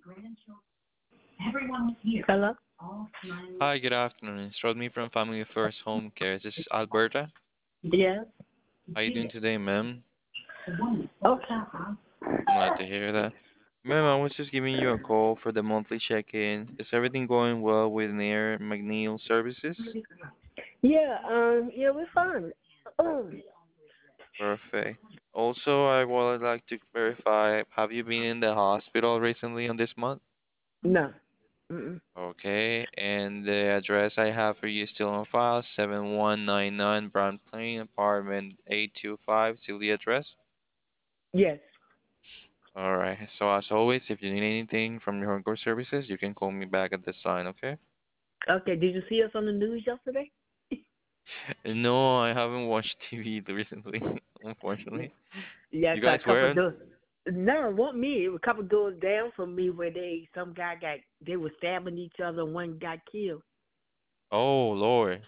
Hello? Hi, good afternoon. It's Rodney from Family First Home Care. This is Alberta. Yes. How you doing today, ma'am? Okay. I'm glad to hear that. Ma'am, I was just giving you a call for the monthly check-in. Is everything going well with Nair McNeil Services? Yeah, we're fine. Perfect. Also, I would like to verify, have you been in the hospital recently on this month? No. Mm-mm. Okay, and the address I have for you is still on file, 7199 Brown Plain, apartment 825, still the address? Yes. All right. So as always, if you need anything from your Encore services, you can call me back at this line, okay? Okay, did you see us on the news yesterday? No, I haven't watched TV recently, unfortunately. Yeah, You 'cause guys a couple were? of doors. No, it wasn't me. It was a couple of doors down from me where some guy they were stabbing each other and one got killed. Oh, Lord.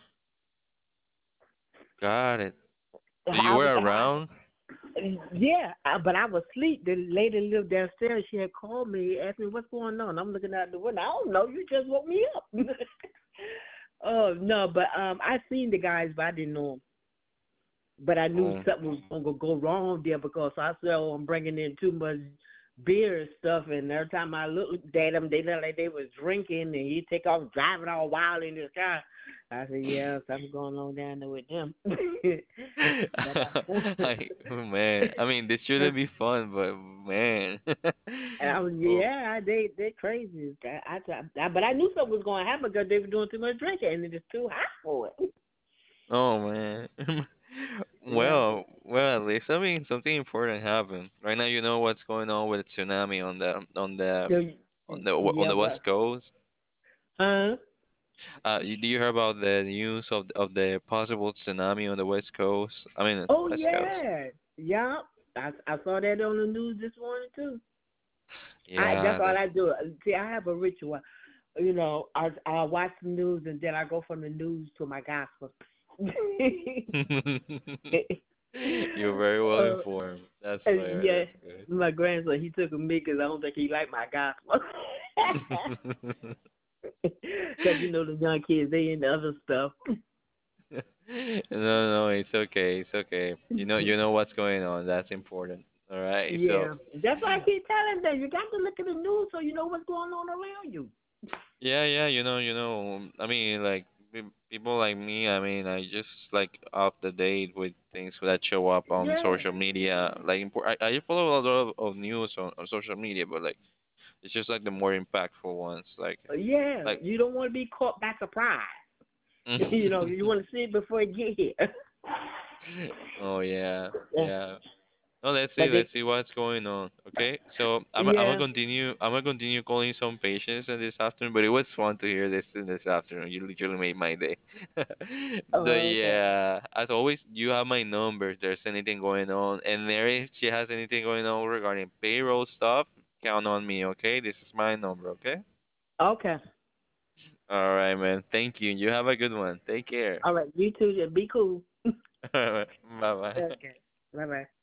Got it. So you I was, were around? yeah, but I was asleep. The lady lived downstairs. She had called me, asked me what's going on. I'm looking out the window. I don't know. You just woke me up. Oh no, but I seen the guys, but I didn't know 'em. But I knew Oh, something was gonna go wrong there because I said, "Oh, I'm bringing in too much beer and stuff." And every time I looked at them, they looked like they was drinking, and he take off driving all wild in his car. I said, "Yeah, something going on down there with them." but Oh, man. I mean, this shouldn't be fun, but man. I was, Oh, yeah, they crazy. But I knew something was going to happen because they were doing too much drinking, and it is too hot for it. oh man. Yeah. Well, at least I mean something important happened. Right now, you know what's going on with the tsunami So, on yeah, the but West Coast. huh? Do you hear about the news of the possible tsunami on the West Coast? I mean, Oh West Coast. yeah, yeah. I saw that on the news this morning too. I Yeah, that's all that. I do. See, I have a ritual. You know, I watch the news and then I go from the news to my gospel. You're very well uh, informed. That's fair. yeah, That's good. my grandson he took a me because I don't think he liked my gospel. Because you know the young kids they into other stuff. No, no, it's okay. It's okay. You know what's going on. That's important. All right. So, Yeah, that's why I keep telling them you got to look at the news so you know what's going on around you. yeah, yeah, I mean, like people like me, I mean, I just like up to date with things that show up on Yeah, social media. Like, I follow a lot of news on social media, but like, it's just like the more impactful ones. yeah. Like, You don't want to be caught by surprise. You know, you want to see it before it get here. oh yeah, Yeah, yeah. No, let's see. but they, Let's see what's going on. Okay, so I'm gonna yeah. continue. I'm gonna continue calling some patients in this afternoon. But it was fun to hear this in this afternoon. You literally made my day. So Oh, okay. yeah, as always, you have my number. If there's anything going on, and Mary, if she has anything going on regarding payroll stuff, count on me. Okay, this is my number. Okay. Okay. All right, man. Thank you. You have a good one. Take care. All right. You too. Just be cool. Bye bye. Okay. Bye bye.